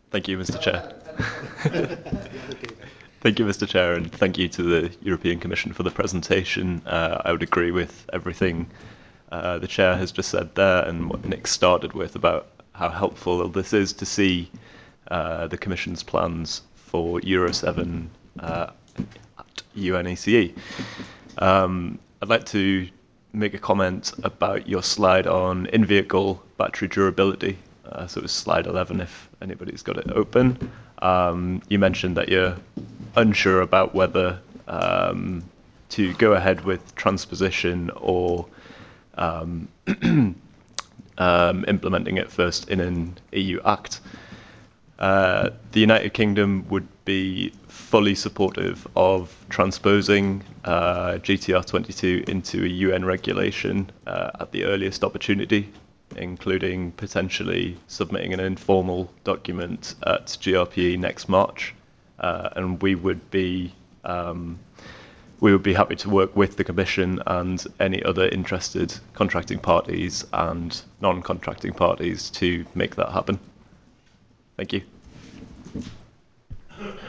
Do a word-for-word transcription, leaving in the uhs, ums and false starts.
Thank you, Mister Chair. Thank you, Mister Chair, and thank you to the European Commission for the presentation. Uh, I would agree with everything uh, the Chair has just said there and what Nick started with about how helpful this is to see uh, the Commission's plans for Euro seven uh, at U N E C E. Um, I'd like to make a comment about your slide on in-vehicle battery durability. Uh, so it was slide eleven if anybody's got it open. Um, you mentioned that you're unsure about whether um, to go ahead with transposition or um, um, implementing it first in an E U Act. Uh, the United Kingdom would be fully supportive of transposing uh, G T R twenty-two into a U N regulation uh, at the earliest opportunity, including potentially submitting an informal document at G R P E next March. Uh, and we would be um, we would be happy to work with the Commission and any other interested contracting parties and non-contracting parties to make that happen. Thank you.